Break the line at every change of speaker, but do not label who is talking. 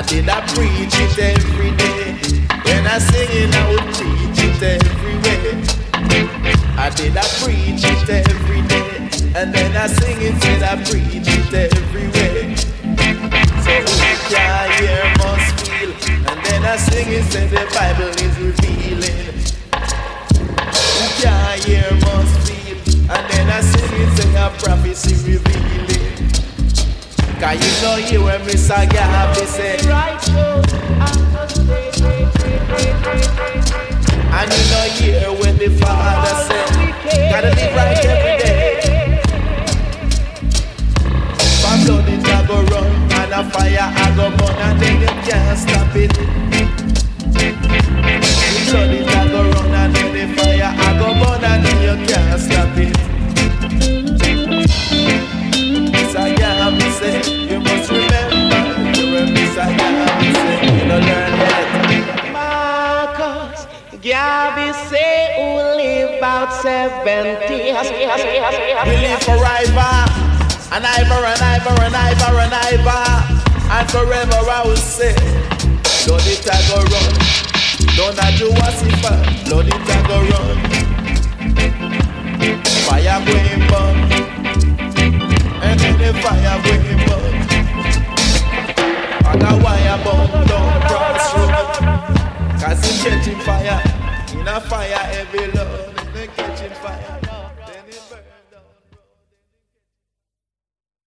did I preach it every day. When I sing it, I would preach it everywhere. I did I preach it every day. And then I sing it, said I preach it everywhere. So who can't hear must feel. And then I sing it, said the Bible is revealing. Who can't hear must feel. And then I sing it, say a prophecy revealing. Cause you know you when Mr. Garvey say and you know hear when the Father said gotta live right every day. From blood it a go run and a fire a go burn and then you can't stop it. The blood it a go run and then the fire a go burn and then you can't stop it. Mr. Garvey say you must remember when Mr. Garvey say you don't learn yet. Marcus Garvey say we'll live about 70. We live forever, and ever and ever and ever and ever, and forever I will say, Lord it a go run, don't I do what's if Lord it a go run, fire going burn, and then the fire going burn, and a wire burn down cross road, cause it's catching fire, in a fire every Lord, it's catching fire.